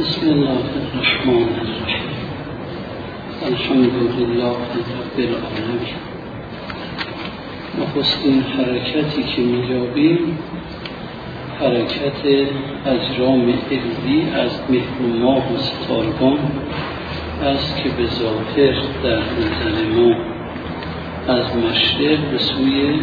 بسم الله الرحمن الرحیم. الحمد لله رب العالمین. نخستین حرکتی که می‌یابیم حرکت اجرام علوی از مهر و ماه و ستارگان است که به ظاهر در نظر ما از مشرق به سوی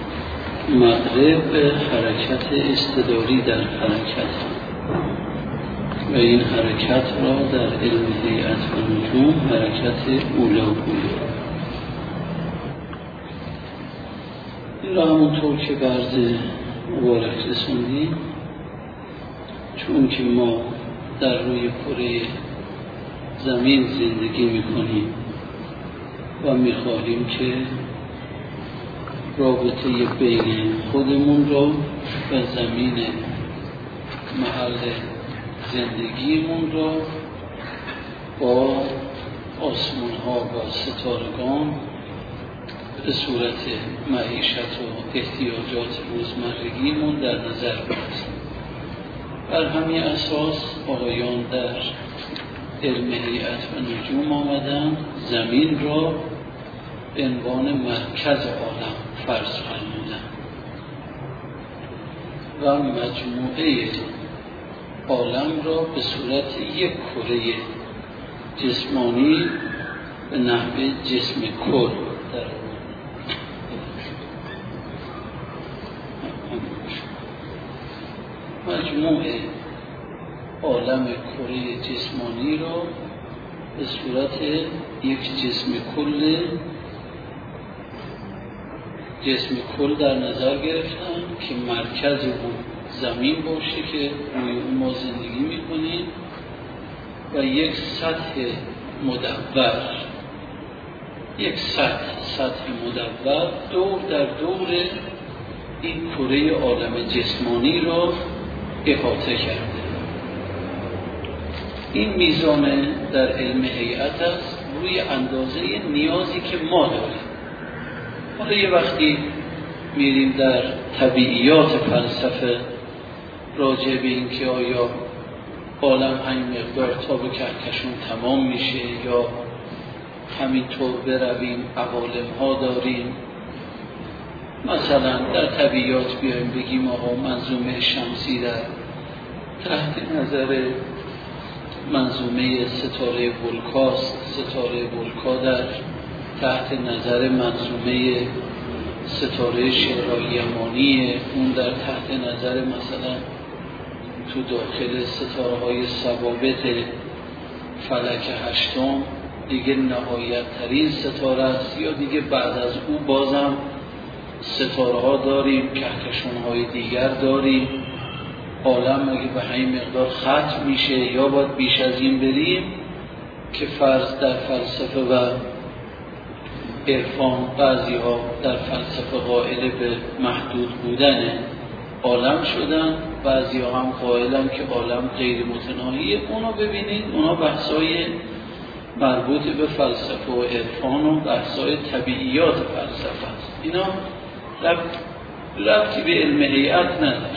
مغرب حرکت استداری در حرکت و این حرکت را در علم هیئت و نجوم حرکت اولاگویی. این را همونطور که برز مبارک رسوندیم، چون که ما در روی کره زمین زندگی میکنیم و میخواهیم که رابطه بین خودمون را و زمین محل زندگیمون را با آسمان ها و ستارگان به صورت معیشت و احتیاجات روزمرگیمون در نظر بگیریم. بر همین اساس آقایان در علم هیئت و نجوم آمدن زمین را به عنوان مرکز عالم فرض فرمودن و مجموعه عالم را به صورت یک کره جسمانی به نحو جسم کل در مجموعه عالم کره جسمانی را به صورت یک جسم کل در نظر گرفتن که مرکز اون زمین باشه که روی اون ما زندگی میکنیم و یک سطح مدور دور در دور این کره عالم جسمانی را احاطه کرده. این میزان در علم هیئت است روی اندازه نیازی که ما داریم. حالا یه وقتی میریم در طبیعیات فلسفه راجع به این که آیا عالم همین مقدار تا به کهکشان تمام میشه یا همینطور برویم عوالم ها داریم. مثلا در طبیعیات بیایم بگیم آقا منظومه شمسی در تحت نظر منظومه ستاره ولکاست، ستاره ولکا در تحت نظر منظومه ستاره شهرهای یمانیه، اون در تحت نظر مثلا تو داخل ستاره های ثوابت فلک هشتم دیگه نهایت ترین ستاره است، یا دیگه بعد از او بازم ستاره ها داریم، کهکشان های دیگر داریم. عالم اگه به همین مقدار ختم میشه یا باید بیش از این بریم که فرض در فلسفه و عرفان بعضی ها در فلسفه قائل به محدود بودن عالم شدن، بعضی ها هم قائلن که عالم غیر متناهیه. اونا ببینید اونا بحثای مربوط به فلسفه و عرفان و بحثای طبیعیات فلسفه است. اینا ربطی به علم هیئت نداره.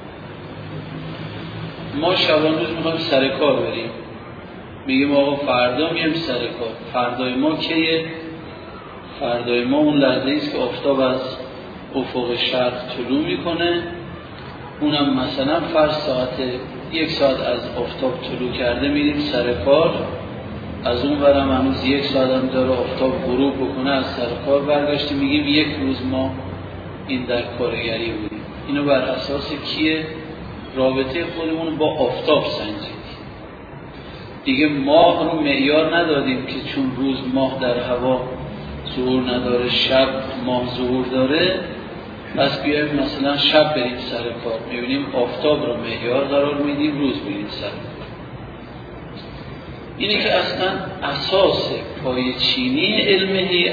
ما شبان روز میخوایم سر کار بریم، میگیم آقا فردا میام سر کار. فردای ما کیه؟ فردای ما اون لحظه است که آفتاب از افق شرق طلوع میکنه، اونم مثلا فرض یک ساعت از آفتاب طلوع کرده میریم سر کار، از اون ورم هنوز یک ساعت هم داره آفتاب غروب بکنه از سر کار برگشتیم میگیم یک روز ما این در کارگری بودیم. اینو بر اساس کیه؟ رابطه خودمون با آفتاب سنجید. دیگه ماه رو معیار ندادیم که چون روز ماه در هوا ظهور نداره، شب ماه ظهور داره، پس بیایم مثلا شب بریم سر کار، میبینیم آفتاب رو معیار قرار میدیم، روز بریم سر کار. اینه که اصلا اساس پایه‌چینی علم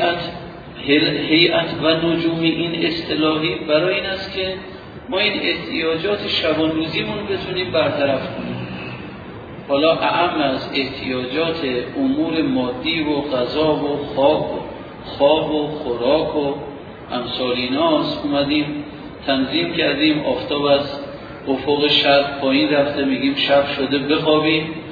هیئت و نجومی این اصطلاحی برای این است که ما این احتیاجات شبان روزیمون بتونیم برطرف کنیم. حالا اعم از احتیاجات امور مادی و غذا و خواب و خوراک و امثال ایناست، اومدیم تنظیم کردیم آفتاب از افق شرق پایین رفته، میگیم شب شده بخوابیم،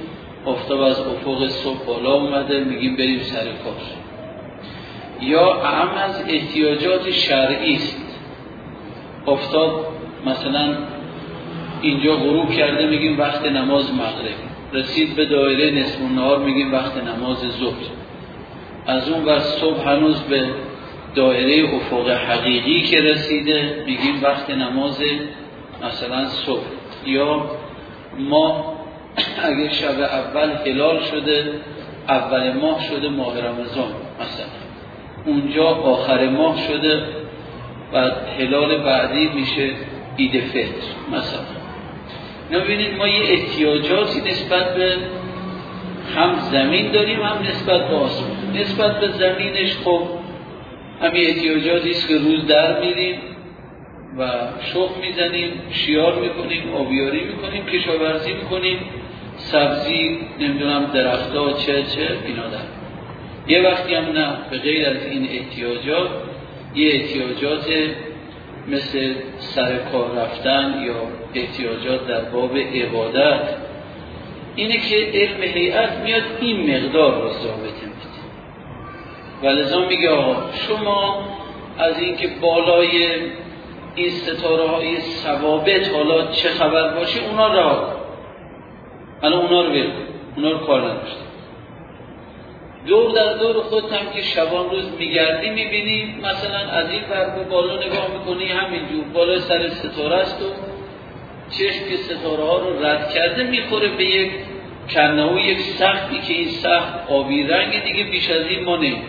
آفتاب از افق صبح بالا اومده میگیم بریم سر کار. یا اهم از احتیاجات شرعی است، آفتاب مثلا اینجا غروب کرده میگیم وقت نماز مغرب، رسید به دایره نصف النهار میگیم وقت نماز ظهر، از اون ور صبح هنوز به دایره افق حقیقی که رسیده میگیم وقت نماز مثلا صبح. یا ما اگه شب اول هلال شده، اول ماه شده ماه رمضان مثلا، اونجا آخر ماه شده و هلال بعدی میشه عید فطر مثلا. نبینید ما یه احتیاجاتی نسبت به هم زمین داریم هم نسبت به آسمان. نسبت به زمینش خب همین احتیاجاتی است که روز در میریم و شخم میزنیم، شیار میکنیم، آبیاری میکنیم، کشاورزی میکنیم، سبزی نمیدونم درختها چه اینا در. یه وقتی هم نه، به غیر از این احتیاجات یه احتیاجات مثل سر کار رفتن یا احتیاجات در باب عبادت، اینه که علم هیئت میاد این مقدار رو ضابطه میده و لذا میگه آقا شما از اینکه بالای این ستاره های ثوابت حالا چه خبر باشه اونا رها کن، الان اونا رو بگو، اونا رو کار نداشته. دور در دور خودت هم که شبان روز میگردی میبینی مثلا از این ور به بالا نگاه میکنی همینجور بالای سر ستاره است و چشم که ستاره ها رو رد کرده میخوره به یک کنه و یک سختی که این سخت آبی رنگ، دیگه بیش از این ما نمیدیم.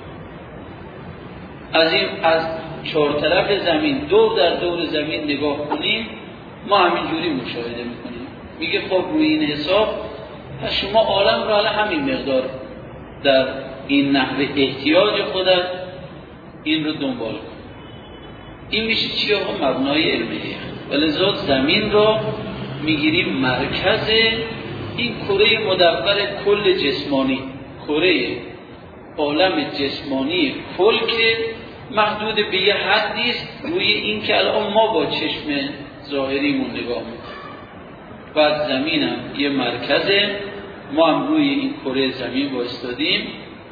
از چهار طرف زمین دور در دور زمین نگاه کنیم ما همینجوری مشاهده میکنیم. میگه خب روی این حساب پس شما عالم رو همین مقدار در این نحوه احتیاج خودت این رو دنبال کن. این میشه چی آقا؟ مبنای علمیه. ولذا زمین رو میگیریم مرکز این کره مدور کل جسمانی، کره عالم جسمانی کل که محدود به یه حد نیست، روی این که الان ما با چشم ظاهریمون نگاه میکنیم. بعد زمین هم یه مرکزه، ما هم روی این کره زمین وایستادیم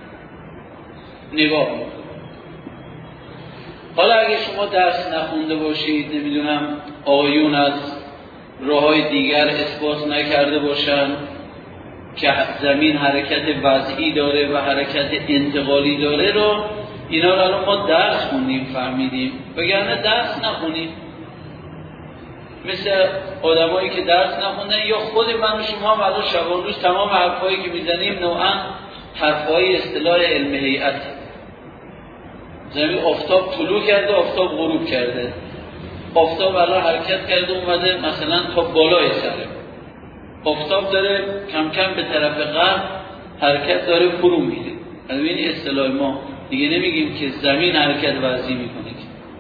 نگاه میکنیم. حالا اگه شما درس نخونده باشید، نمیدونم آیون از راه‌های دیگر اثبات نکرده باشن که زمین حرکت وضعی داره و حرکت انتقالی داره رو، اینا رو الان ما درس خوندیم فهمیدیم، وگرنه درس نخونیم. مثل آدمایی که درس نخوندن یا خود من و شما هم الان شبان روز تمام حرفایی که میزنیم نوعا حرفای اصطلاح علم هیئت. زمین آفتاب طلوع کرده، آفتاب غروب کرده، آفتاب الان حرکت کرده اومده مثلا تا بالای سره، آفتاب داره کم کم به طرف غرب حرکت داره فرو میره. از این اصطلاح ما دیگه نمیگیم که زمین حرکت وضعی میکنه،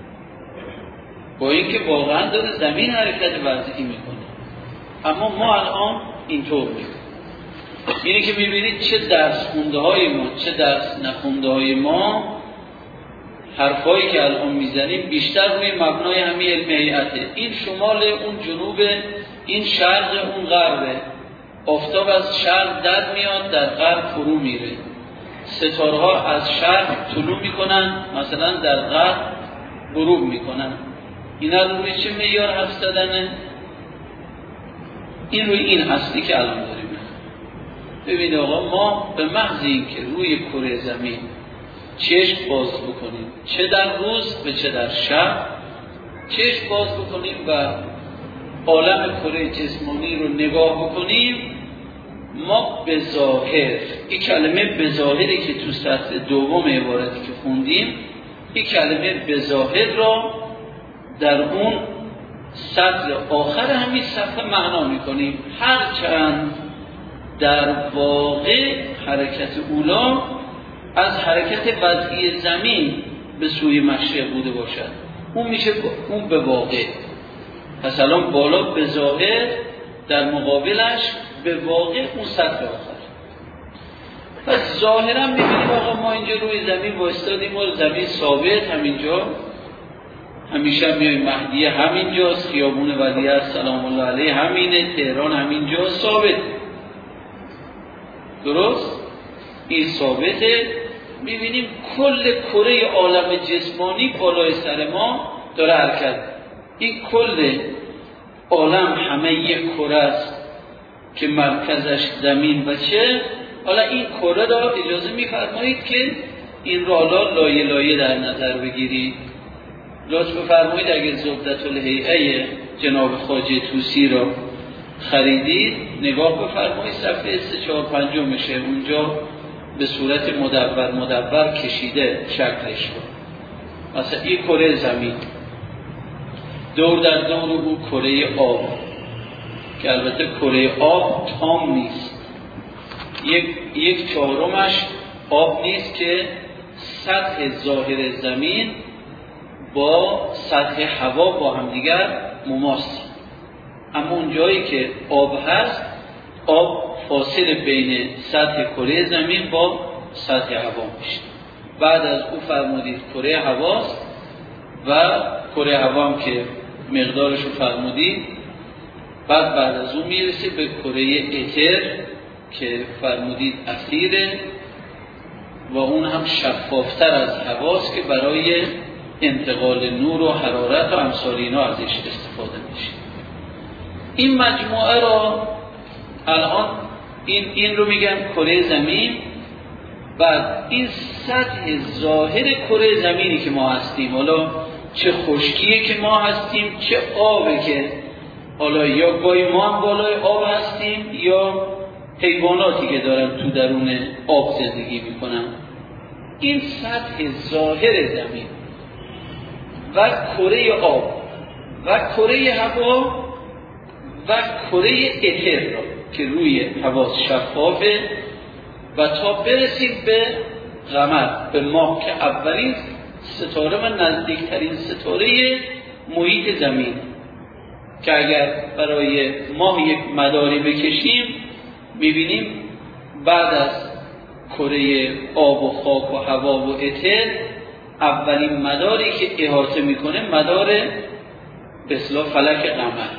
با اینکه واقعا داره زمین حرکت وضعی میکنه، اما ما الان اینطور میگیم. اینی که میبینید چه درس خونده های ما چه درس نخونده های ما، حرفایی که الان میزنیم بیشتر روی مبنای همین علم هیئته. این شمال، اون جنوب، این شرق، اون غربه. آفتاب از شرق در میاد، در غرب فرو میره. ستاره ها از شرق طلوع میکنن، مثلا در غرب غروب میکنن. اینا روی چه معیار حدس دادنه؟ این روی این هستی که الان داریم. ببینید آقا، ما به محض این که روی کره زمین چشم باز بکنیم، چه در روز و چه در شب چشم باز بکنیم و عالم کره جسمانی رو نگاه بکنیم، ما به ظاهر، این کلمه به ظاهری که تو سطر دوم عبارتی که خوندیم، این کلمه به ظاهر را در اون سطر آخر همین صفحه معنا میکنیم، هرچند در واقع حرکت اولا از حرکت وضعی زمین به سوی مشرق بوده باشد، اون میشه اون به واقع. مثلا بالا به ظاهر، در مقابلش به واقع اون سطر آخر. پس ظاهرا میبینیم آقا ما اینجا روی زمین وایستادیم و زمین ثابت همینجا، همیشه میایم مهدی همینجاست، خیابون ولیعصر سلام الله علیه همینه، تهران همینجا ثابت. درست؟ این ثابته. میبینیم کل کره عالم جسمانی بالای سر ما داره حرکت. این کل عالم همه یک کره است که مرکزش زمین باشه. حالا این کره را اجازه میفرمایید که این را لایه لایه در نظر بگیرید. لطف بفرمایید اگر زبدة الهیئه جناب خواجه طوسی را خریدید نگاه بفرمایید صفحه 345 میشه، اونجا به صورت مدور کشیده شکلش رو. مثلا این کره زمین، دور در دور او کره آب که البته کره آب تام نیست، یک چهارمش آب نیست که سطح ظاهر زمین با سطح هوا با هم دیگر مماس. اما اون جایی که آب هست، آب فاصله بین سطح کره زمین با سطح هوا میشه. بعد از او فرمودید کره هواست و کره هوا هم که مقدارش رو فرمودید. بعد از اون میرسه به کره اتر که فرمودید اثیره و اون هم شفافتر از هواست که برای انتقال نور و حرارت و امثال اینا ازش استفاده میشه. این مجموعه را الان این رو میگن کره زمین. بعد این سطح ظاهر کره زمینی که ما هستیم، حالا چه خشکیه که ما هستیم چه آبه که حالا یا گاهی ما هم بالای آب هستیم یا حیواناتی که دارن تو درون آب زندگی میکنن. این سطح ظاهر زمین و کره آب و کره هوا و کره اتر را که روی حواس شفافه و تا برسیم به قمر، به ماه که اولین ستاره و نزدیکترین ستاره محیط زمین، که اگر برای ماه یک مداری بکشیم میبینیم بعد از کره آب و خاک و هوا و اتر اولین مداری که احاطه میکنه مدار به اصطلاح فلک قمر.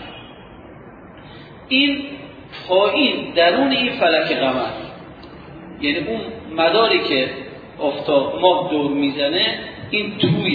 این پایین درون این فلک قمر، یعنی اون مداری که آفتاب ماه دور میزنه، این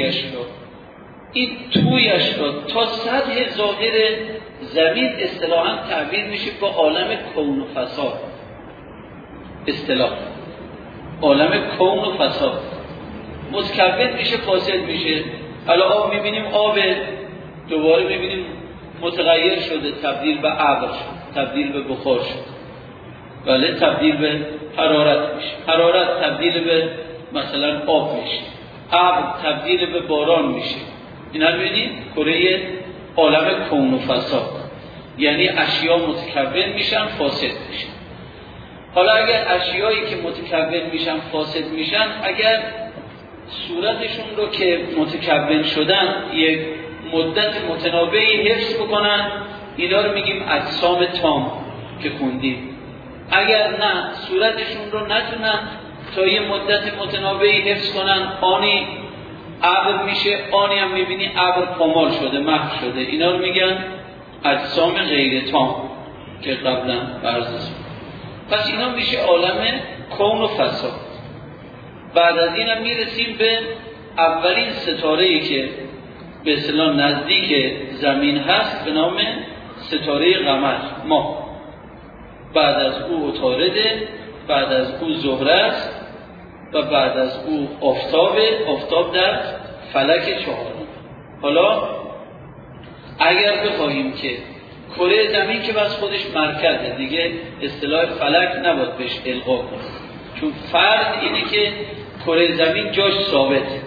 تویش رو تا سطح ظاهر زمین اصطلاحاً تعبیر میشه با عالم کون و فساد. اصطلاح عالم کون و فساد متکون میشه، فاسد میشه. حالا آب میبینیم، آب دوباره میبینیم متغیر شده، تبدیل به ابر شد، تبدیل به بخار شد، بله، تبدیل به حرارت میشه، حرارت تبدیل به مثلا آب میشه، ابر تبدیل به باران میشه. اینا رو ببینید کره عالم کون و فساد، یعنی اشیا متکون میشن، فاسد میشن. حالا اگر اشیایی که متکون میشن فاسد میشن، اگر صورتشون رو که متکون شدن یک مدت متنابعی حفظ بکنن، اینا رو میگیم اجسام تام که خوندیم. اگر نه صورتشون رو نتونن تا یه مدت متنابعی حفظ کنن، آنی ابر میشه، آنی هم میبینی ابر پامال شده، محو شده، اینا رو میگن اجسام غیر تام که قبلا برزش. پس اینا میشه عالم کون و فساد. بعد از این هم میرسیم به اولین ستاره‌ای که به اصطلاح نزدیک زمین هست به نام ستاره قمر، ماه. بعد از او عطارده، بعد از او زهره است و بعد از او آفتاب در فلک چهارم. حالا اگر بخواهیم که کره زمین که بس خودش مرکزه دیگه، اصطلاح فلک نباید بهش القا کنه، چون فرض اینه که کره زمین جاش ثابته.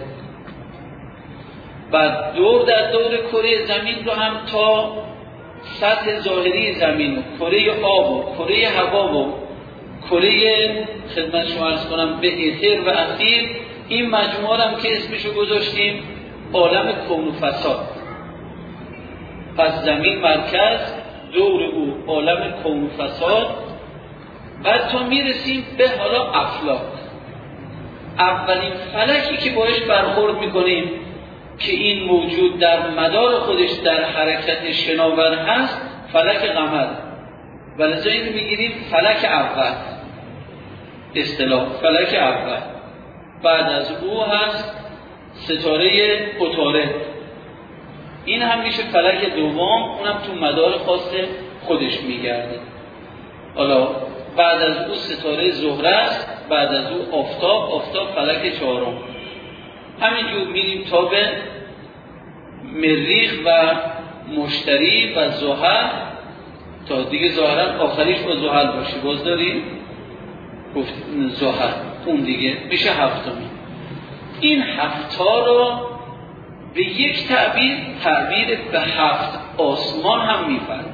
بعد دور در دور کره زمین رو هم تا سطح ظاهری زمین و کره آب و کره هوا و کره خدمت شما عرض کنم به اتر و اثیر، این مجموعه هم که اسمشو گذاشتیم عالم کون و فساد. پس زمین مرکز، دور او عالم کون و فساد. بعد تا میرسیم به حالا افلاک، اولین فلکی که باش برخورد میکنیم که این موجود در مدار خودش در حرکت شناور هست، فلک قمر. ولذا این رو میگیریم فلک اول. اصطلاح فلک اول. بعد از او هست ستاره عطارد، این هم میشه فلک دوم، اونم تو مدار خاص خودش میگرده. حالا بعد از او ستاره زهره است، بعد از او آفتاب فلک چهارم. همینجور میریم تا به مریخ و مشتری و زحل، تا دیگه ظاهرا آخریش با زحل باشه. باز داریم گفت زحل، اون دیگه میشه هفتمی. این هفتا رو به یک تعبیر به هفت آسمان هم میفرمایند.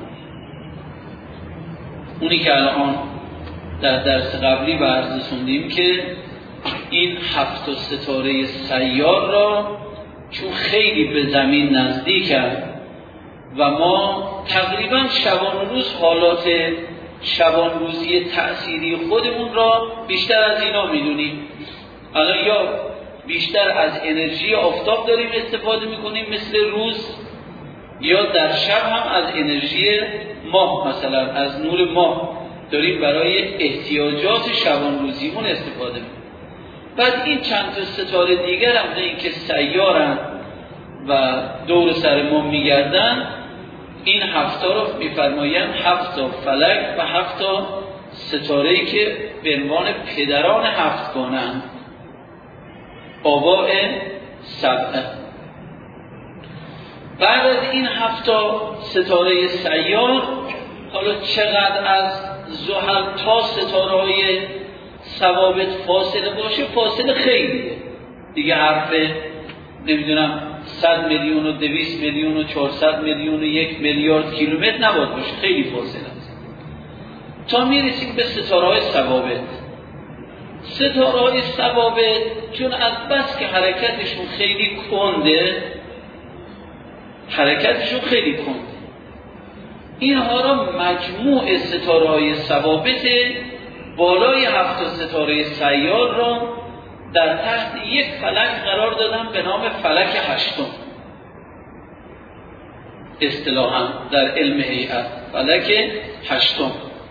اونی که الان در درس قبلی بررسی خوندیم که این هفت ستاره سیار را چون خیلی به زمین نزدیکن و ما تقریبا شبان روز حالات شبان روزی تأثیری خودمون را بیشتر از اینا میدونیم. الان یا بیشتر از انرژی آفتاب داریم استفاده میکنیم مثل روز، یا در شب هم از انرژی ماه، مثلا از نور ماه داریم برای احتیاجات شبان روزیمون استفاده میکنیم. بعد این چند تا ستاره دیگر هم این که سیارن و دور سر ما میگردن، این هفتا رو میفرمایند هفتا فلک و هفتا ستاره‌ای که به عنوان پدران هفتگانند، آباء سبعه. بعد از این هفتا ستاره سیار، حالا چقدر از زحل تا ستاره‌های ثوابت فاصله باشه، فاصله خیلیه دیگه، حرف نمیدونم 100 میلیون و 200 میلیون و 400 میلیون و 1 میلیارد کیلومتر نباید باشه، خیلی فاصله است تا میرسیم به ستاره‌های ثوابت. ستاره‌های ثوابت چون از بس که حرکتشون خیلی کنده، اینها را مجموع ستاره‌های ثوابت بالای هفت ستاره سیار را در تحت یک فلک قرار دادن به نام فلک هشتم. اصطلاحاً در علم هیئت فلک هشتم.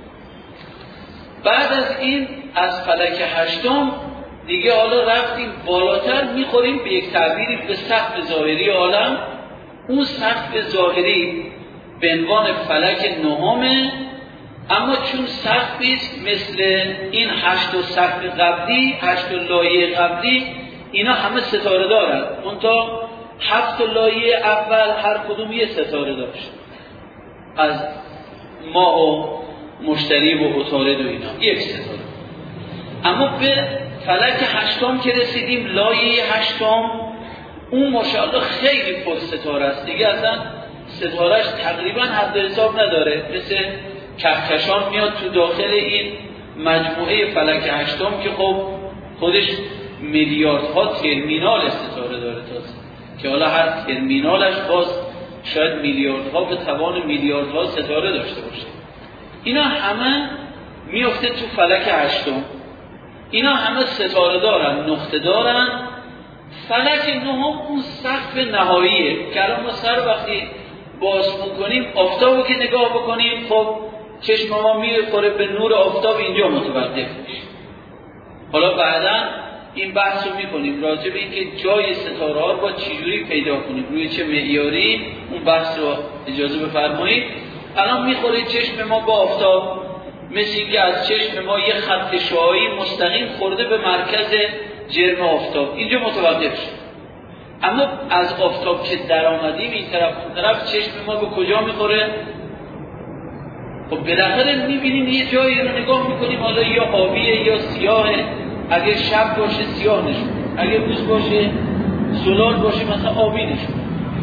بعد از این از فلک هشتم دیگه حالا رفتیم بالاتر، میخوریم به یک تعبیری به سقف ظاهری عالم. اون سقف ظاهری به عنوان فلک نهمه، اما چون سقفی است مثل این 8 سقف قبلی، 8 لایه قبلی، اینا همه ستاره دارن، منتها 7 لایه اول هر کدوم یه ستاره داشت، از ماه و مشتری و عطارد و اینا یک ستاره. اما به فلک هشتم که رسیدیم، لایه هشتم، اون ماشاءالله خیلی پر ستاره است دیگه، اصلا ستارهش تقریبا حد حساب نداره، مثل کهکشان میاد تو داخل این مجموعه فلک هشتم که خب خودش میلیاردها ترمینال ستاره داره تازه، که حالا هر ترمینالش باز شاید میلیاردها به توان میلیاردها ستاره داشته باشه. اینا همه میفته تو فلک هشتم. اینا همه ستاره دارن، نقطه دارن. فلک نهم اون سقف نهاییه که الان ما سر وقتی باز میکنیم آفتابو که نگاه بکنیم، خب چشم ما میخوره به نور آفتاب، اینجا متوقف میشه. حالا بعدا این بحث رو میکنیم راجع به اینکه جای ستاره ها رو با چجوری پیدا کنیم، روی چه معیاری، اون بحث رو اجازه بفرمایید. الان میخوره چشم ما با آفتاب، مثل اینکه از چشم ما یه خط شعاعی مستقیم خورده به مرکز جرم آفتاب، اینجا متوقف شد. اما از آفتاب که در آمدیم این طرف اون طرف، چشم ما به کجا میخوره؟ خب بالاخره میبینیم یه جایی رو نگاه میکنیم، حالا یا آبیه یا سیاهه، اگه شب باشه سیاه نشون، اگه روز باشه زلال باشه مثلا آبی نشون.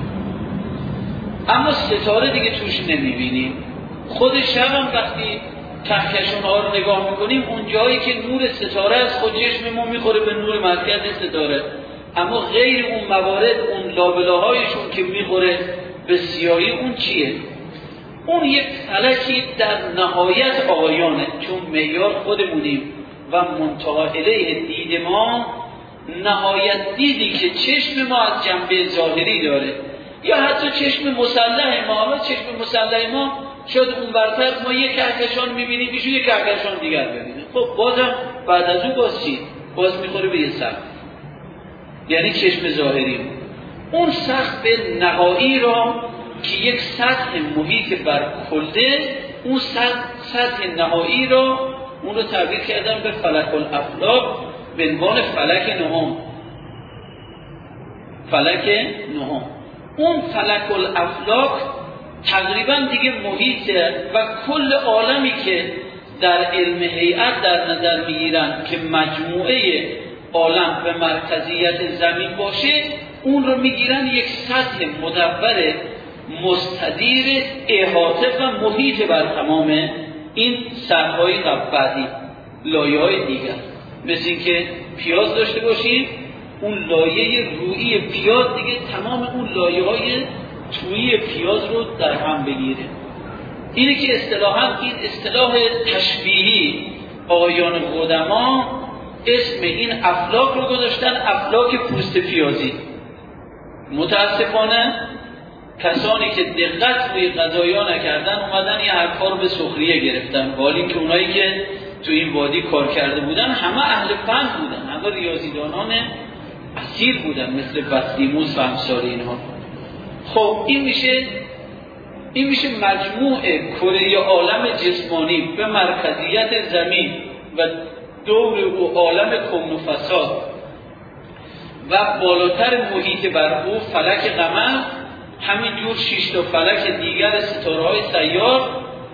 اما ستاره دیگه توش نمیبینیم. خود شب هم وقتی کهکشان ها رو نگاه میکنیم، اون جایی که نور ستاره است خود چشممون میخوره به نور مرکز ستاره، اما غیر اون موارد، اون لابلاهایشون که میخوره به سیاهی، اون چیه؟ اون یک فلکی در نهایت آیانه، چون معیار خودمونیم و منتهی الیه دید ما، نهایت دیدی که چشم ما از جنبه ظاهری داره، یا حتی چشم مسلح ما. حالا چشم مسلح ما شاید اون برتر ما یک کهکشان میبینیم، ایشون یک کهکشان دیگر ببینه. خب بازم بعد از اون باز چی؟ باز میخوره به یه سقف. یعنی چشم ظاهری اون سقف نهایی را که یک سطح محیط بر کله، اون سطح نهایی را اون رو تعبیر کردن به فلک الافلاک به عنوان فلک نهم. فلک نهم، اون فلک الافلاک تقریبا دیگه محیطه و کل عالمی که در علم هیئت در نظر میگیرن که مجموعه عالم به مرکزیت زمین باشه، اون رو میگیرن یک سطح مدور مستدیر احاطه و محیط بر تمام این سطح‌های بعدی، لایه‌های دیگر. مثل این که پیاز داشته باشیم، اون لایه رویی پیاز دیگه تمام اون لایه‌های تویی پیاز رو در هم بگیره. اینه که اصطلاحاً این اصطلاح تشبیهی آقایان قدما اسم این افلاک رو گذاشتن افلاک پوست پیازی. متاسفانه کسانی که دقت روی قضایا نکردن اومدن این حرفا رو به سخریه گرفتن، حالی که اونایی که تو این وادی کار کرده بودن همه اهل فن بودن، همه ریاضیدانان اصیل بودن مثل بطلیموس و امثال اینها. خب این میشه مجموع کره عالم جسمانی به مرکزیت زمین و دور او عالم کون و فساد و بالاتر محیط بر او فلک قمر، همینجور 6 تا فلک دیگر ستاره‌های سیار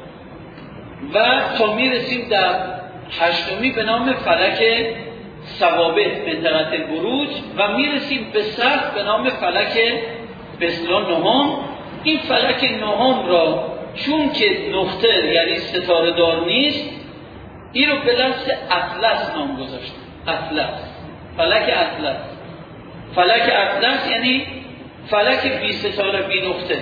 و تا میرسیم در هشتمی به نام فلک ثوابت منطقه البروج و میرسیم به سقف به نام فلک به اصطلاح نهم. این فلک نهم را چون که نقطه یعنی ستاره دار نیست، این رو به لفظ اطلس نام گذاشتن. اطلس، فلک اطلس. فلک اطلس یعنی فلک بی ستاره بی نقطه.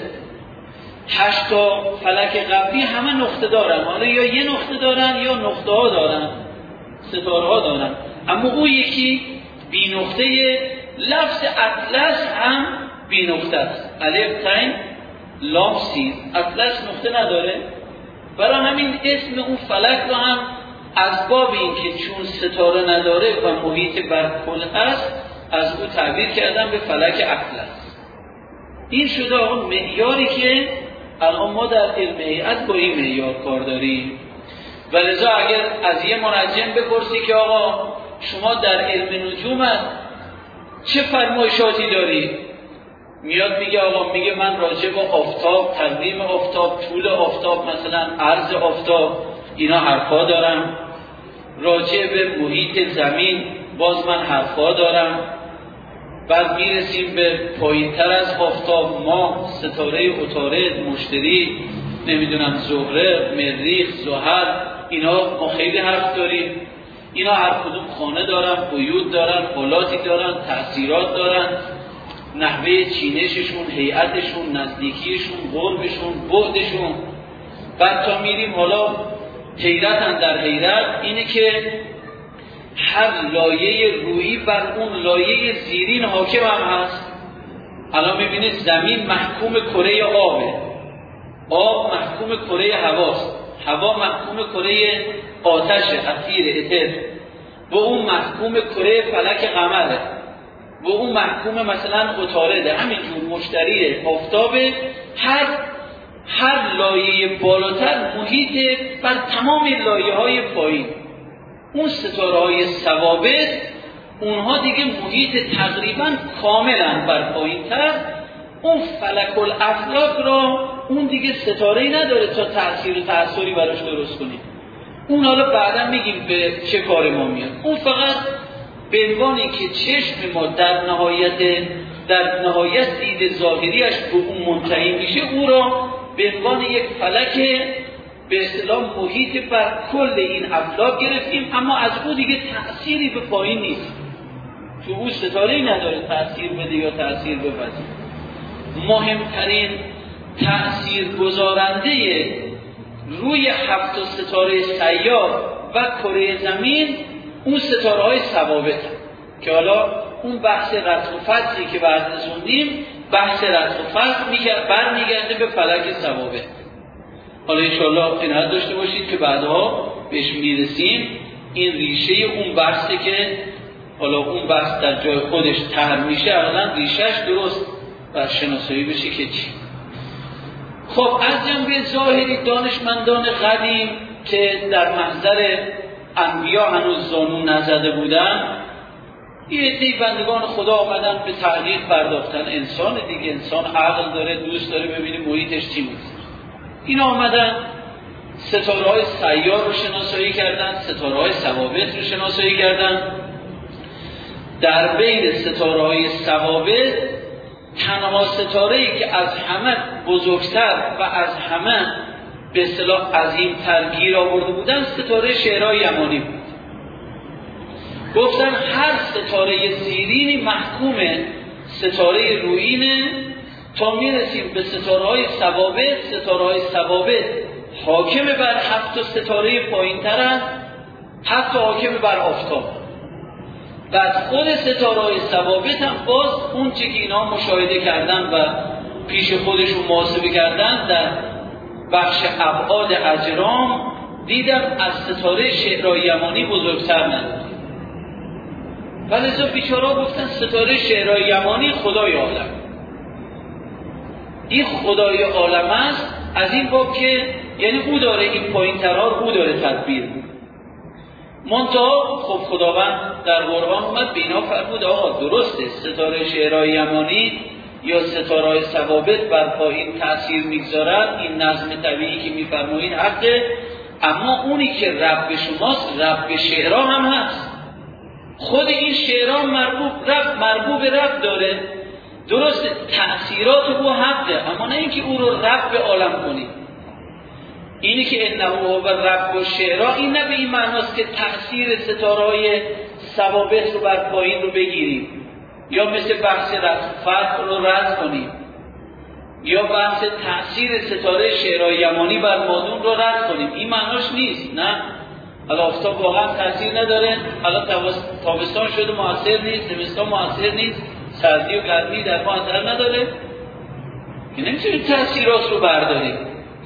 8 تا فلک قبلی همه نقطه دارن، حالا یا یه نقطه دارن یا نقطه ها دارن، ستاره ها دارن، اما او یکی بی نقطه. لفظ اطلس هم بی نقطه است، الف تاین لام سین، اطلس نقطه نداره. برای همین اسم اون فلک رو هم از باب این که چون ستاره نداره و محیط بر کل است از او تعبیر کردن به فلک اطلس. این شده آقا معیاری که الان ما در علم هیئت با این معیار کار داریم. و لذا اگر از یه منجم بپرسی که آقا شما در علم نجوم چه فرمایشاتی داری، میاد میگه آقا میگه من راجع به آفتاب، تقویم آفتاب، طول آفتاب، مثلا عرض آفتاب، اینا حرفا دارم. راجع به محیط زمین باز من حرفا دارم. بعد میرسیم به پایینتر از آفتاب، ماه، ستاره عطارد، مشتری، نمیدونم زهره، مریخ، زحل، اینا ما خیلی حرف داریم. اینا هر کدوم خانه دارن، قیود دارن، حالاتی دارن، تأثیرات دارن، نحوه چینششون، هیئتشون، نزدیکیشون، قربشون، بعدشون. بعد تا میریم حالا حیرت در حیرت اینه که هر لایه رویی بر اون لایه زیرین حاکم هم هست. الان میبینید زمین محکوم کره آبه، آب محکوم کره هواست، هوا محکوم کره آتش، اثیر، اتر، و اون محکوم کره فلک قمره، و اون محکوم مثلا عطارده، همینجور مشتری، آفتابه. هر لایه بالاتر محیط بر تمام لایه های پایین. اون ستاره های ثوابت اونها دیگه محیط تقریبا کاملا بر پایین تر. اون فلک الافلاک را اون دیگه ستاره‌ای نداره تا تأثیر و تأثیری براش درست کنیم. اون حالا بعدا میگیم به چه کار ما میاد. اون فقط به عنوانی که چشم ما در نهایت دید ظاهریش به اون منتهی میشه، او را به عنوان یک فلک به اصطلاح محیط بر کل این افلاک گرفتیم، اما از او دیگه تأثیری به پایین نیست، تو او ستاره‌ای نداره تأثیر بده یا تأثیر بپذیره. مهمترین تأثیر گذارنده روی 7 ستاره سیار و کره زمین اون ستاره های ثوابت، که حالا اون بحث رتق و فتحی که بعد از خوندیم، بحث رتق و فتح برمیگرده به فلک ثوابت. حالا انشاءالله عنایت داشته باشید که بعدها بهش میرسیم. این ریشه اون بحثه که حالا اون بحث در جای خودش طرح میشه، اولا ریشهش درست و شناسایی بشه که چی. خب از جنبه ظاهری دانشمندان قدیم که در محضر انبیا هنوز زانو نزده بودن، یه عده بندگان خدا آمدن به تحقیق پرداختن. انسان دیگه، انسان عقل داره، دوست داره ببینه محیطش چی میگذره. این آمدن ستاره‌های سیار رو شناسایی کردن، ستاره‌های ثوابت رو شناسایی کردن. در بین ستاره‌های ثوابت تنها ستاره‌ای که از همه بزرگتر و از همه به اصطلاح عظیم‌تر گیر آورده بودن ستاره شعرهای یمانی بود. گفتن هر ستاره زیرینی محکوم ستاره رویینه تا میرسیم به ستاره‌های ثوابت. ستاره‌های ثوابت حاکم بر 7 ستاره پایین‌ترن، حتی حاکم بر آفتاب. بعد خود ستاره‌های ثوابت هم باز اون چه که اینا مشاهده کردن و پیش خودشون محاسبه کردن در بخش ابعاد اجرام دیدن از ستاره شعرهای یمانی بزرگتر نداره. ولذا بیچاره‌ها گفتن ستاره شعرهای یمانی خدای عالم. این خدای عالم است از این باب که یعنی او داره این پایین ترها او داره تدبیر. منتها خب خداوند در قرآن اومد به اینا فرمود آقا درسته ستاره شعرهای یمانی یا ستاره‌های ثوابت بر پایین تأثیر میگذارد، این نظم طبیعی که میفرمایید حقه، اما اونی که رب شماست رب شعرها هم هست. خود این شعرها مربوب رب داره، درست تأثیرات او حقه، اما نه اینکه او رو رب عالم کنید. اینی که انه هو رب شعرها این نه به این معناست که تأثیر ستاره‌های ثوابت رو بر پایین رو بگیریم یا مثل بحث فرق رو رد کنیم یا بحث تأثیر ستاره شعرهای یمانی بر مادون رو رد کنیم. این معناش نیست. نه، حالا آفتاب واقعا تأثیر نداره، حالا تابستان شده مؤثر نیست، زمستان مؤثر نیست، سردی و گرمی در ما اثر نداره، که نمیتونیم تأثیرات رو برداریم.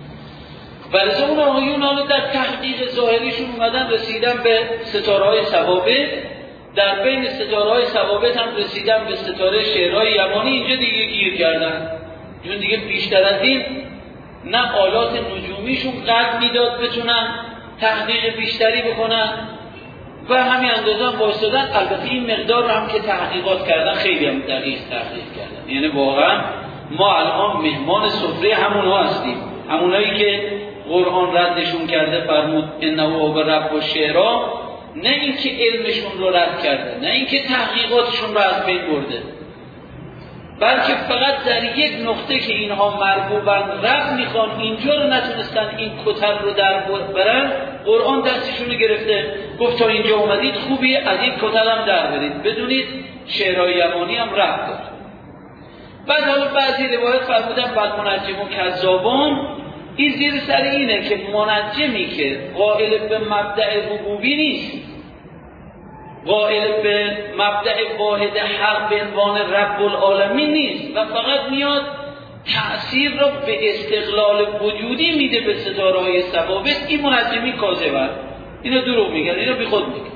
ولی اون آقایون حالا در تحقیق ظاهریشون اومدن رسیدن به ستاره‌های ثوابت، در بین ستاره‌های ثوابت هم رسیدن به ستاره شعرهای یمانی. اینجا دیگه گیر کردن، چون دیگه بیشتر از این نه آلات نجومیشون قدر میداد بتونن تحقیق بیشتری بکنن و همین اندازه هم بایستادن. البته این مقدار هم که تحقیقات کردن خیلی هم دقیق تحقیق کردن، یعنی واقعا ما الان مهمان سفره همونها هستیم، همونایی که قرآن ردشون کرده فرمود انه هو رب الشعرا، نه اینکه علمشون رو رد کرده، نه اینکه تحقیقاتشون رو از بین برده، بلکه فقط در یک نقطه که اینها مربوبن رب میخوان اینجا رو نتونستن این کتر رو در برن، قرآن دستشون رو گرفته گفت تا اینجا اومدید خوبیه، از این کتر هم در برید، بدونید شعرهای یمانی هم رب داره. بعد حالا بعضی روایت فرمودن بعد منجم و کذابان، این زیر سر اینه که منجمی که قائل به مبدأ ربوبی نیست، قائل به مبدأ واحد حق به عنوان رب العالمین نیست و فقط میاد تأثیر را به استقلال وجودی میده به ستاره‌های ثوابت، این منجمی کاذبه، اینا دروغ میگن، اینا بی خود میگن.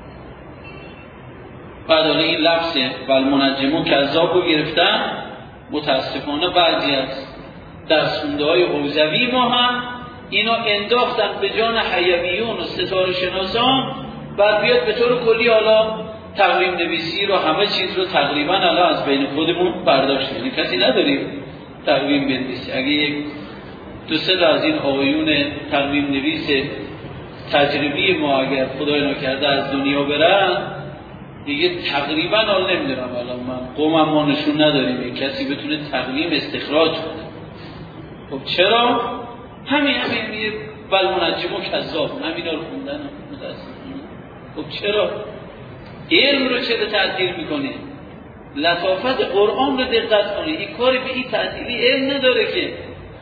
بعد این لفظ والمنجمون کذاب رو گرفتن، متاسفانه بعضی از درسخونده های حوزوی ما هم اینا انداختن به جان حیویون و ستاره شناسان، بعد بیاد به طور کلی حالا تقویم نویسی رو همه چیز رو تقریبا حالا از بین خودمون برداشت، یعنی کسی نداریم تقویم بنویسی. اگه یک دو سه از این آقایون تقویم نویس تجربی ما اگر خدای نکرده از دنیا برن دیگه تقریبا حالا نمیدونم، حالا من قومم ما نشون نداریم کسی بتونه تقویم استخراج کنه. خب چرا؟ همین والمنجم و کذاب همینا رو خوندن خب چرا؟ علم رو چرا تعطیل میکنه؟ لطافت قرآن رو دقت کنه، این کاری به این تعطیلی علم نداره که.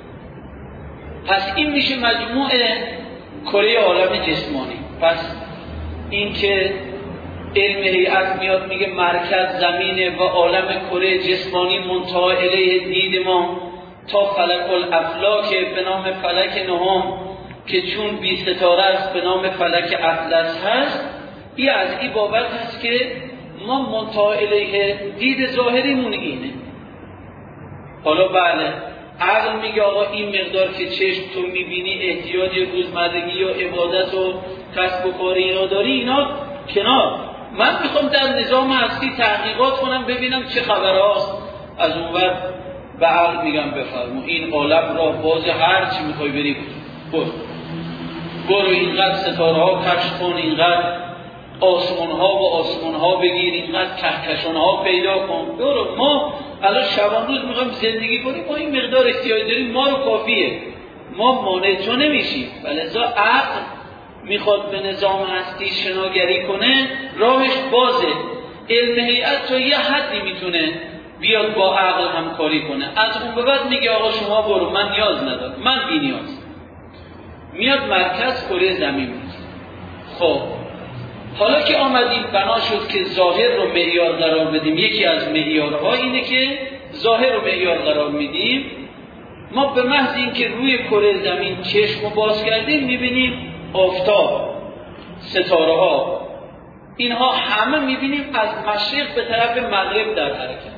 پس این میشه مجموع کره عالم جسمانی. پس این که علم هیئت میاد میگه مرکز زمینه و عالم کره جسمانی منتهی الیه دید ما تا فلک الافلاک به نام فلک نهم که چون 20 ستاره است به نام فلک اطلس هست. این از این بابت هست که ما منتهی الیه دید ظاهریمون اینه. حالا بله عقل میگه آقا این مقدار که چشم تو میبینی احتیاج روزمرگی و عبادت و کسب و کار اینا داری، اینا کنار. من میخوام در نظام هستی تحقیقات کنم ببینم چه خبرهاست. از اون ور به عقل میگم بفرمو این عالم را باز هر چی میخوای بری برو اینقدر ستاره ها کشف کن، اینقدر آسمان ها و آسمان ها بگیر، اینقدر کهکشان ها پیدا کن، برو. ما الان شبان روز میخوایم زندگی کنیم، ما این مقدار احتیاج داریم، ما رو کافیه، ما مانع تو نمیشیم. ولذا عقل میخواد به نظام هستی شناگری کنه، راهش بازه. علم هیئت تا یه حدی میتونه بیاد با عقل همکاری کنه، از اون به بعد میگه آقا شما برو، من نیاز ندارم، من بی نیاز. میاد مرکز کره زمین میشه. خب حالا که آمدیم بنا شد که ظاهر رو معیار قرار بدیم، یکی از معیارها اینه که ظاهر رو معیار قرار میدیم. ما به محض این که روی کره زمین چشم رو باز کردیم میبینیم آفتاب، ستاره ها، اینها همه میبینیم از مشرق به طرف مغرب در حرکت.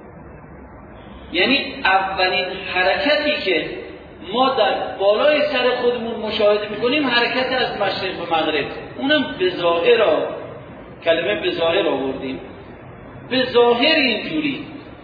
یعنی اولین حرکتی که ما در بالای سر خودمون مشاهده میکنیم حرکت از مشرق به مغرب، اونم به ظاهر کلمه به ظاهر آوردیم، به ظاهر اینجوری.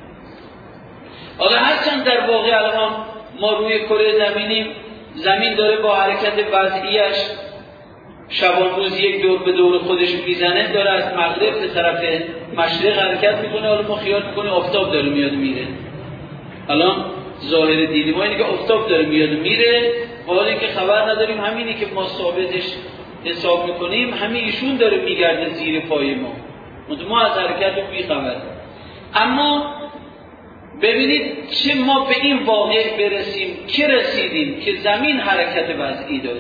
حالا هرچند در واقع الان ما روی کره زمینیم، زمین داره با حرکت وضعیش شبان روز یک دور به دور خودش میزنه، داره از مغرب به طرف مشرق حرکت میکنه. حالا ما خیال میکنه آفتاب داره میاد میره. الان ظاهر دیدی ما اینه که آفتاب داره میاد میره، حالا که خبر نداریم همینی که ما ثابتش حساب میکنیم همین ایشون داره میگرده زیر پای ما از حرکت رو بی‌خبر. اما ببینید چه ما به این واقع برسیم که رسیدیم که زمین حرکت وضعی داره،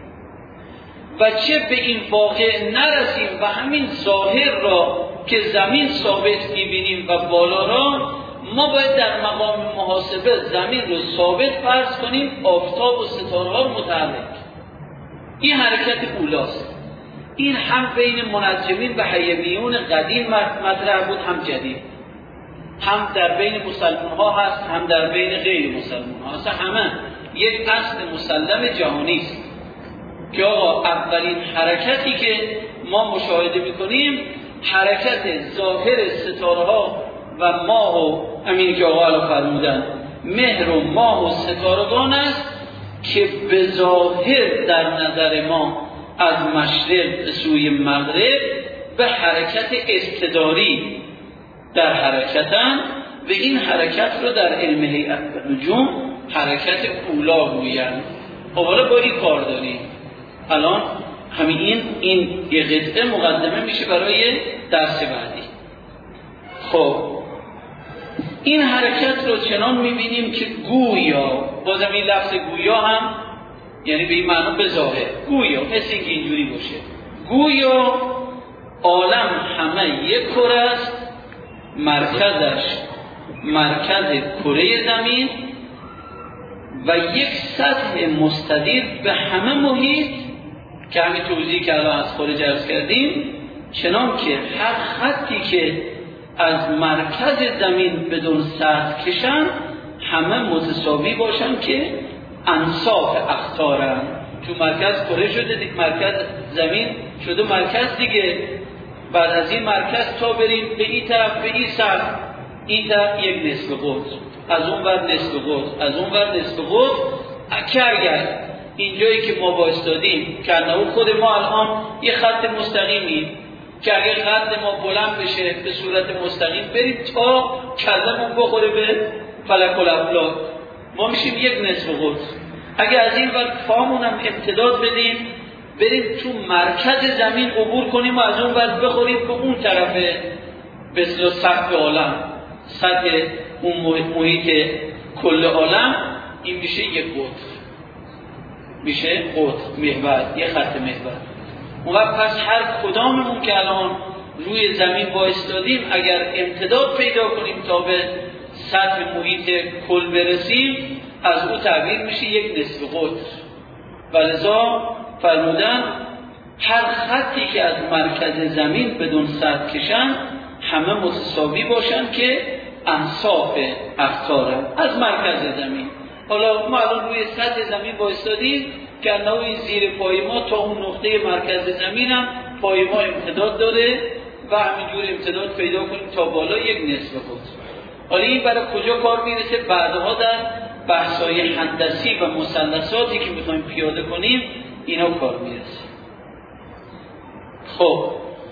و چه به این واقع نرسیم و همین ظاهر را که زمین ثابت میبینیم و بالا را، ما باید در مقام محاسبه زمین رو ثابت فرض کنیم، آفتاب و ستاره ها رو متحرک. این حرکت اولاست. این هم بین منجمین و حیویون قدیم مطرح بود، هم جدید، هم در بین مسلمان ها هست، هم در بین غیر مسلمان ها هست. همه یک اصل مسلم جهانی است که آقا اولین حرکتی که ما مشاهده میکنیم حرکت ظاهر ستاره ها و ماه و همین که آقا الان فرمودن مهر و ماه و ستارگان است که به ظاهر در نظر ما از مشرق به سوی مغرب به حرکت استداری در حرکتن، و این حرکت رو در علم هیئت نجوم حرکت اولا گویند. حالا با این کار داریم. الان همین این یه قطعه مقدمه میشه برای درس بعدی. خب این حرکت رو چنان میبینیم که گویا، بازم این لفظ گویا هم یعنی به این معنی به ظاهر، گویا مثل اینکه اینجوری باشه، گویا عالم همه یک کره است، مرکزش مرکز کره زمین و یک سطح مستدیر به همه محیط که همین توضیحی که الان از خارج عرض کردیم، چنان که هر خطی که از مرکز زمین بدون سطح کشن همه متساوی باشن که انصاف اقطارن. چون مرکز کره شده دیگه، مرکز زمین شده مرکز دیگه، بعد از این مرکز تا بریم به این طرف به این سطح، این طرف یک نصف قطر، از اون ور نصف قطر، از اون ور نصف قطر. که اگر اینجایی که ما بایستادیم که خود ما الان یه خط مستقیمی که اگر خط ما بلند بشه به صورت مستقیم بریم تا کلمون بخوره به فلک الافلاک، ما میشیم یک نصف قطر. اگر از این ور پامون هم امتداد بدیم بریم تو مرکز زمین عبور کنیم و از اون ور بخوریم که اون طرف به سطح عالم، سطح اون محیط کل عالم، این میشه یک قطر، میشه قطر محور، یک خط محور. اون وقت پس هر کداممون که الان روی زمین بایستادیم اگر امتداد پیدا کنیم تا به سطح محیط کل برسیم، از او تعبیر میشه یک نصف قطر. و لذا فرمودن هر خطی که از مرکز زمین بدون سطح کشن همه متساوی باشن که انصاف اقطارن از مرکز زمین. حالا ما الان روی سطح زمین بایستادیم که نوعی زیر پای ما تا اون نقطه مرکز زمین هم پای ما امتداد داره و همینجور امتداد پیدا کنیم تا بالا یک نصف قطر. حالا این برای کجا کار میرسه؟ بعدها در بحث‌های هندسی و مثلثاتی که میخوایم پیاده کنیم اینا کار میرسه. خب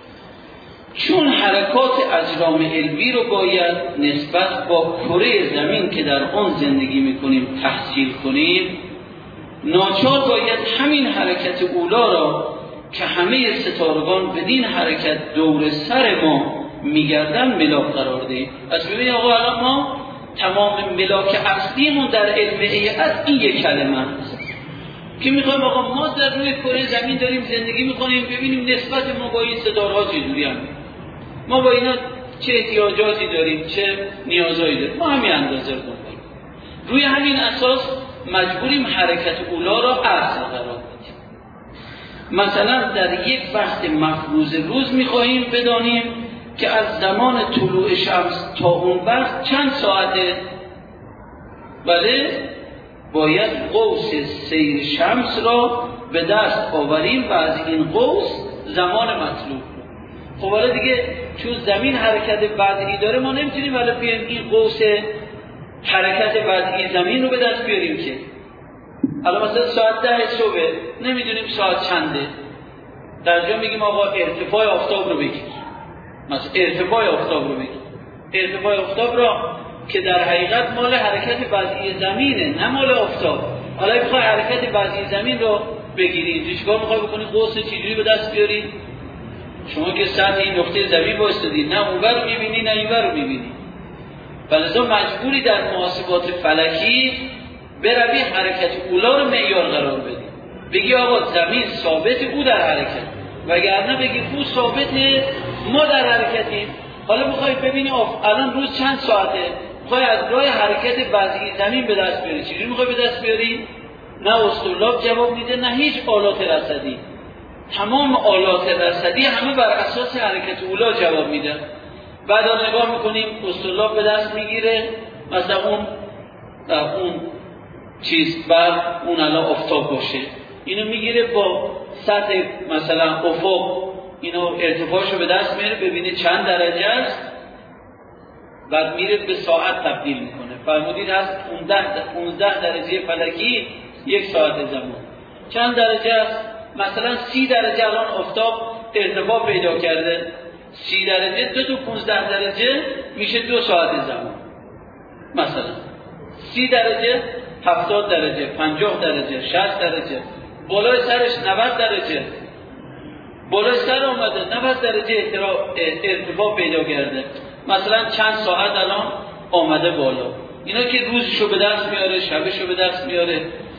چون حرکات اجرام علوی رو باید نسبت با کره زمین که در آن زندگی میکنیم تحصیل کنیم، ناچار باید همین حرکت اولا را که همه ستارگان بدین حرکت دور سر ما میگردن ملاک قرار دهیم. پس ببینید آقا الان ما تمام ملاک اصلیمون در علم هیئت این یک کلمه است که میخوایم آقا ما در روی کره زمین داریم زندگی میکنیم، ببینیم نسبت ما با این ستاره‌ها چجوری هم، ما با اینا چه احتیاجاتی داریم، چه نیازایی داریم، ما همین اندازه رو داریم. روی همین اساس مجبوریم حرکت اولا را اصل قرار بدیم. مثلا در یک وقت مفروض روز میخواهیم بدانیم که از زمان طلوع شمس تا اون وقت چند ساعته. بله باید قوس سیر شمس را به دست آوریم و از این قوس زمان مطلوب رو. خب حالا دیگه چون زمین حرکت وضعی داره ما نمیتونیم حالا بیایم این قوس حرکت وضعی زمین رو به دست بیاریم که حالا مثلا ساعت 10 صبح نمیدونیم ساعت چنده، در جا میگیم آقا ارتفاع آفتاب رو بگیر، مثلا ارتفاع آفتاب رو بگیر، ارتفاع آفتاب را که در حقیقت مال حرکت وضعی زمینه نه مال آفتاب. حالا بخوای حرکت وضعی زمین رو بگیری چیکار میخوای بکنی؟ قوس چجوری به دست بیاری؟ شما که سطح این نقطه زمین وایسادی نه اونور رو میبینی نه اینور رو میبینی، ولذا مجبوری در محاسبات فلکی بروی حرکت اولا رو معیار قرار بدی، بگی آقا زمین ثابت او در حرکت، وگرنه بگی او ثابته ما در حرکتیم. حالا بخوای ببینی الان روز چند ساعته، بخوای از راه حرکت وضعی زمین به دست بیاری، چجوری میخوای به دست بیاری؟ نه اسطرلاب جواب میده نه هیچ آلات رصدی. تمام آلات رصدی همه بر اساس حرکت اولا جواب میده. بعد نگاه میکنیم اسطرلاب به دست میگیره مثلا اون چیز بر اون الان آفتاب باشه، اینو میگیره با سطح مثلا افق اینو ارتفاعشو به دست میاره ببینه چند درجه است، بعد میره به ساعت تبدیل میکنه. فرمودید هست 15 درجه فلکی یک ساعت زمان چند درجه است؟ مثلا 30 درجه الان آفتاب ارتفاع پیدا کرده، 30 درجه 2 تا 15 درجه میشه 2 ساعت زمان. مثلا 30 درجه 70 درجه 50 درجه 60 درجه، بالای سرش 90 درجه، بالای سر اومده 90 درجه ارتفاع پیدا کرده، مثلا چند ساعت الان آمده بالا. اینا که روزشو به دست میاره شبشو به دست میاره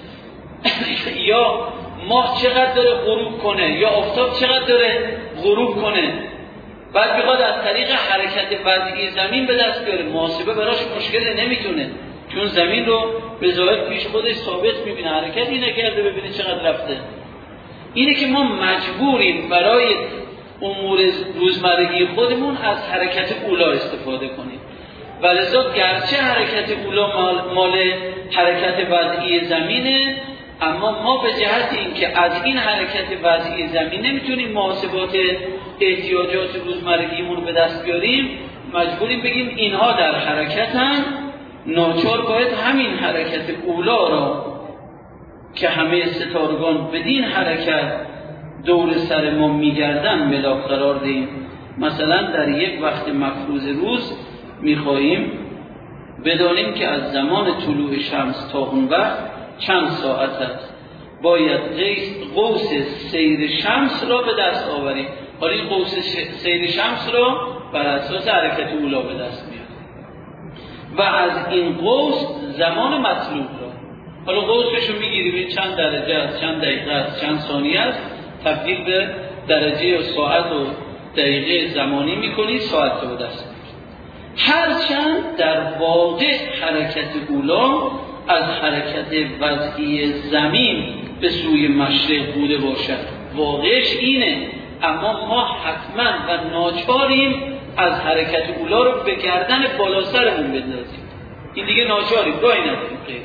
یا ماه چقدر داره غروب کنه یا آفتاب چقدر داره غروب کنه، بعد بخواد از طریق حرکت وضعی زمین به دست بیاره. محاسبه براش مشکل نمیتونه چون زمین رو به ظاهر پیش خودش ثابت میبینه، حرکتی نکرده ببینه چقدر رفته. اینه که ما مجبوریم برای امور روزمرگی خودمون از حرکت اولا استفاده کنیم، ولذا گرچه حرکت اولا مال حرکت وضعی زمینه، اما ما به جهت اینکه از این حرکت وضعی زمین نمیتونیم محاسبات احتیاجات روزمرگیمون رو به دست بیاریم، مجبوریم بگیم اینها در حرکتن، ناچار باید همین حرکت اولا را که همه ستارگان بدین حرکت دور سر ما میگردن ملاک قرار دهیم. مثلا در یک وقت مفروض روز میخواهیم بدانیم که از زمان طلوع شمس تا اون وقت چند ساعت است، باید قوس سیر شمس را به دست آوریم. حالا این قوس سیر شمس را بر اساس حرکت اولا به دست میاریم و از این قوس زمان مطلوب را، حالا قوسش رو میگیریم چند درجه است، چند دقیقه است، چند ثانیه است، تبدیل به درجه و ساعت و دقیقه زمانی میکنی، ساعت رو به دست میاریم. هرچند در واقع حرکت اولا از حرکت وضعی زمین به سوی مشرق بوده باشد. واقعش اینه، اما ما حتما و ناچاریم از حرکت اولا رو به گردن بالا سرمون بندازیم. این دیگه ناچاریم، راهی نداریم غیر.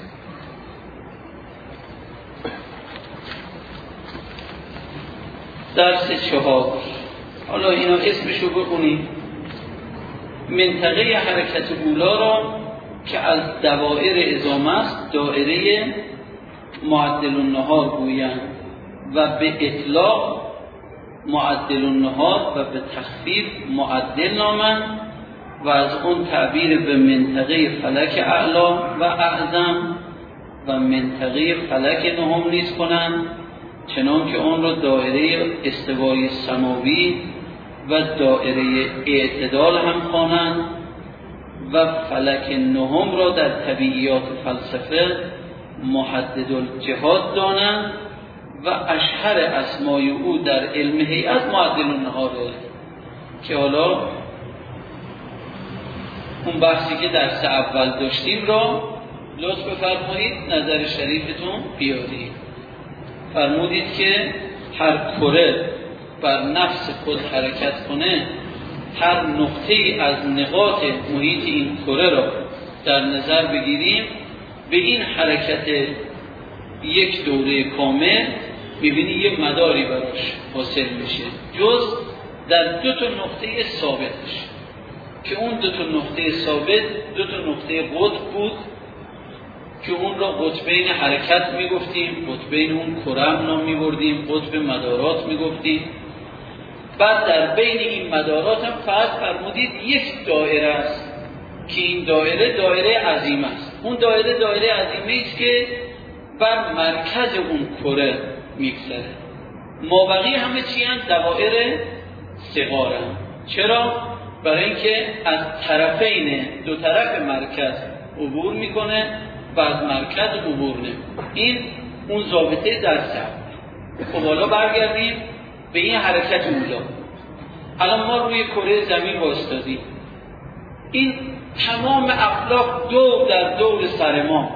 درس 4. حالا اینا اسمشو بخونیم. منطقه حرکت اولا را که از دوائر ادامه است دایره معدل النهار گویند و به اطلاق معدل النهار و به تخفیف معدل نامند و از اون تعبیر به منطقه فلک اعلا و اعظم و منطقه فلک نهم نیز کنند، چنان که اون را دایره استوای سماوی و دایره اعتدال هم خوانند و فلک نهم را در طبیعیات فلسفه محدد الجهات دانند و اشهر اسمای او در علم هیئت معدل النهار که حالا اون بحثی که درس اول داشتیم را لطف بفرمایید نظر شریفتون بیارید. فرمودید که هر کره بر نفس خود حرکت کنه، هر نقطه از نقاط محیط این کره را در نظر بگیریم، به این حرکت یک دوره کامل میبینی یه مداری براش حاصل میشه، جز در دو تا نقطه ثابتش که اون دو تا نقطه ثابت دو تا نقطه قطب بود که اون را قطبین حرکت میگفتیم، قطبین اون کره نام میبردیم، قطب مدارات میگفتیم. بعد در بین این مدارات هم فقط فرمودید یک دایره است که این دایره عظیم است. اون دایره عظیمه است که بر مرکز اون کره میگذره. مابقی همه چی هم دوائر صغار هم. چرا؟ برای اینکه از طرفین دو طرف مرکز عبور میکنه و از مرکز عبور نمیکنه. این اون ضابطه درس هم. خب حالا برگردیم به این حرکت اولا. الان ما روی کره زمین وایستادیم، این تمام افلاک دور در دور سر ما،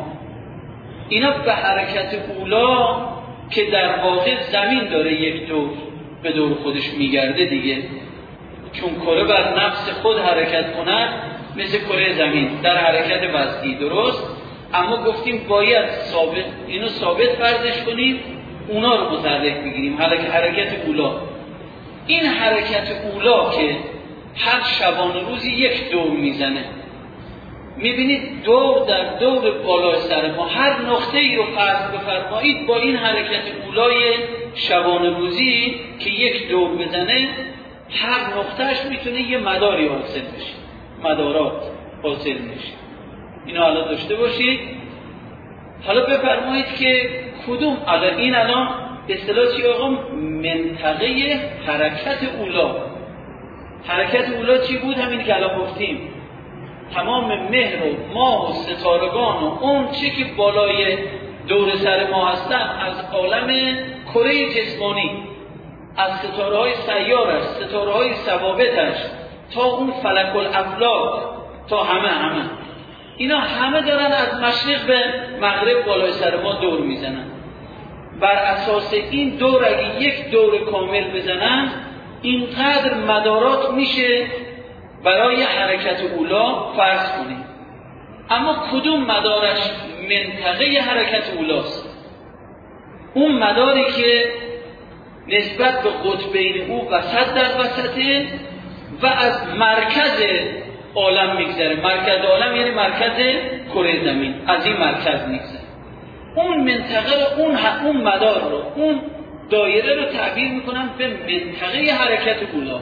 اینا به حرکت اولا که در واقع زمین داره یک دور به دور خودش میگرده دیگه، چون کره بر نفس خود حرکت کند مثل کره زمین در حرکت وضعی، درست؟ اما گفتیم باید اینو ثابت فرضش کنیم، اونا رو متحرک بگیریم. حرکت اولا، این حرکت اولا که هر شبانه روزی یک دور میزنه، میبینید دور در دور بالای سر ما، هر نقطه ای رو فرض بفرمایید با این حرکت اولای شبانه روزی که یک دور بزنه، هر نقطهش میتونه یه مداری حاصل بشه، مدارات حاصل میشه. اینو حالا داشته باشید. حالا بفرمایید که کدوم الان اصطلاح چی آقا؟ منطقه حرکت اولا. حرکت اولا چی بود؟ همین که الان گفتیم، تمام مهر و ماه و ستارگان و اون چی که بالای دور سر ما هستن از عالم کره جسمانی، از ستاره های سیارش، ستاره های ثوابتش تا اون فلک الافلاک، تا همه اینا همه دارن از مشرق به مغرب بالای سر ما دور میزنن. بر اساس این دور اگه یک دور کامل بزنن، اینقدر مدارات میشه برای حرکت اولا فرض کنیم. اما کدوم مدارش منطقه حرکت اولاست؟ اون مداری که نسبت به قطبین او وسط در وسطه و از مرکز عالم میگذره. مرکز عالم یعنی مرکز کره زمین، از این مرکز میگذره. اون منطقه رو، اون مدار رو، اون دایره رو تعبیر میکنن به منطقه حرکت اولا.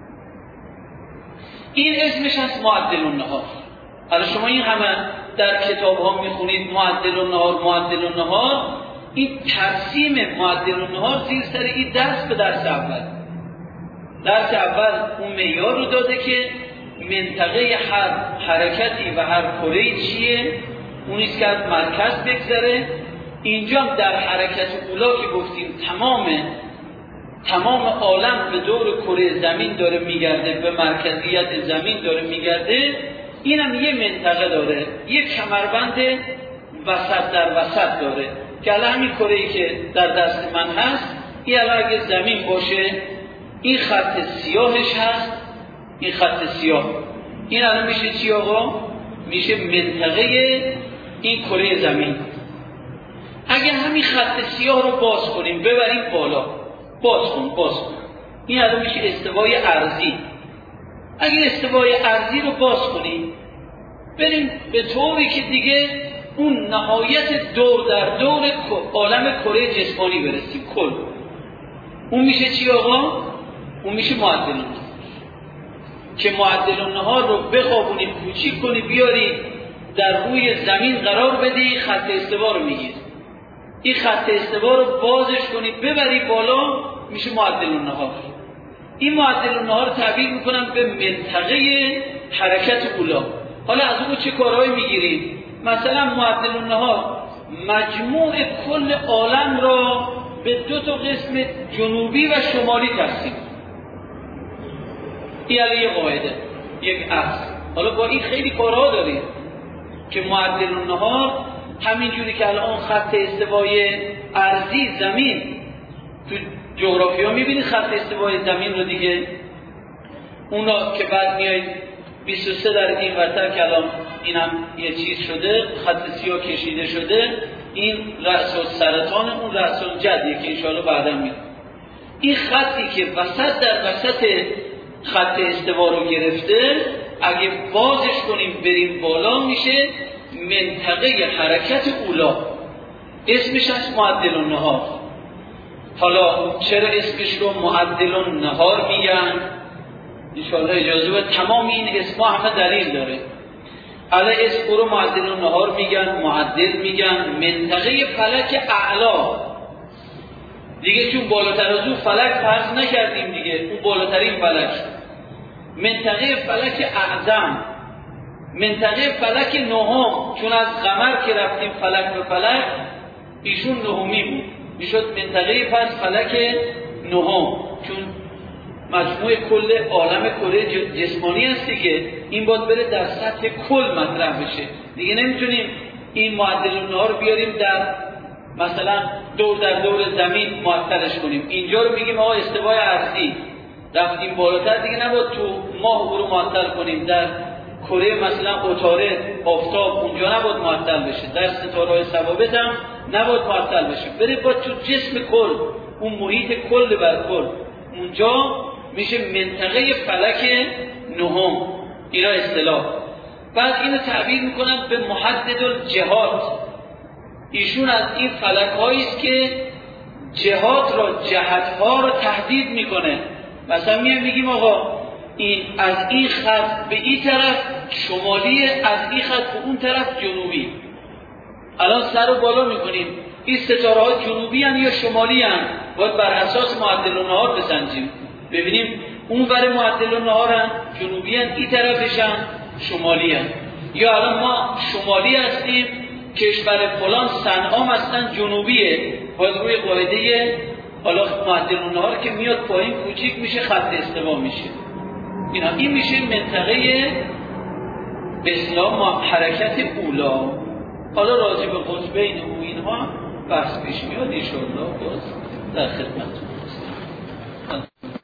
این اسمش هست معدل النهار. حالا شما این همه در کتاب ها میخونید معدل النهار، این ترسیم معدل النهار زیر سر این درس به درس اول. درس اول اون معیار رو داده که منطقه هر حرکتی و هر کره‌ای چیه، اونیست که از مرکز بگذره. اینجا در حرکت اولا که گفتیم تمام عالم به دور کره زمین داره میگرده، به مرکزیت زمین داره میگرده. اینم یه منطقه داره، یه کمربند وسط در وسط داره که الان همین کره‌ای که در دست من هست، این الان اگه زمین باشه این خط سیاهش هست، این خط سیاه، این الان میشه چی آقا؟ میشه منطقه این کره زمین. اگه همین خط سیاه رو باز کنیم ببریم بالا، باز کن، این الان میشه استوای ارضی. اگه استوای ارضی رو باز کنیم بریم به طوری که دیگه اون نهایت دور در دور عالم کره جسمانی برسیم کل، اون میشه چی آقا؟ اون میشه معدل النهار. که معدل النهار رو بخوابونیم کوچیک کنی بیاری در روی زمین قرار بدی، خط استوا رو میگیر. این خط استوا رو بازش کنی ببری بالا میشه معدل النهار. این معدل النهار رو تعبیر میکنم به منطقه حرکت اولا. حالا از اون چه کارهایی میگیریم؟ مثلا معدل النهار مجموع کل عالم را به دو تا قسم جنوبی و شمالی تقسیم. این یه قاعده، یک اصل. حالا با این خیلی کارها داریم که معدل النهار همینجوری که الان خط استوای ارضی زمین تو جغرافیا میبینید خط استوای زمین رو دیگه، اونا که بعد میایید 23 در این ورتر که الان اینم یه چیز شده، خط سیاه کشیده شده، این رأس السرطان، اون رأس الجدیه که انشاءالله بعدا میاد. این خطی که وسط در وسط خط استوا رو گرفته اگه بازش کنیم بریم بالا میشه منطقه حرکت اولا، اسمش از معدل النهار. حالا چرا اسمش رو معدل النهار میگن؟ انشاءالله اجازه به تمام این اسما همه دلیل داره. حالا اسم رو معدل النهار میگن، معدل میگن، منطقه فلک اعلا دیگه، چون بالاتر از اون فلک فرض نکردیم دیگه، اون بالاترین فلک. منطقه فلک اعظم، منطقه فلک نهم، چون از قمر که رفتیم فلک به فلک ایشون نهمی بود، میشد منطقه پس فلک نهم، چون مجموع کل عالم کره جسمانی هست دیگه، این باید بره در سطح کل مطرح بشه دیگه. نمیتونیم این معدل النهار رو بیاریم در مثلا دور در دور زمین معطلش کنیم. اینجا رو میگیم آقا استوای ارضی، رفتیم بالاتر دیگه نباید تو ماه رو معطل کنیم، در کره مثلا عطارد آفتاب اونجا نباید معطل بشه، در ستاره‌های ثوابت هم نباید معطل بشه، بره باید تو جسم کل، اون محیط کل بر کل، اونجا میشه منطقه فلک نهم. اینا اصطلاح. بعد اینو تعبیر میکنن به محدد الجهات. ایشون از این فلک‌هایی است که جهات را، جهت‌ها را تهدید میکنه. مثلا میگیم آقا این از این خط به این طرف شمالی، از این خط به اون طرف جنوبی. الان سر رو بالا میکنیم، این ستاره ها جنوبی هن یا شمالی هن؟ باید بر اساس معدل النهار بسنجیم ببینیم اون ور معدل النهار هن جنوبی هن، این طرفش هن شمالی هن. یا الان ما شمالی هستیم، کشور فلان صنعا مثلا جنوبیه، باید روی قاعده حالا معدل النهار که میاد پایین کوچیک میشه خط استوا میشه. این میشه منطقه به اصطلاح حرکت اولا. حالا راجع به قطبین و اینها بحث پیش میاد ان شاء الله باز در خدمت.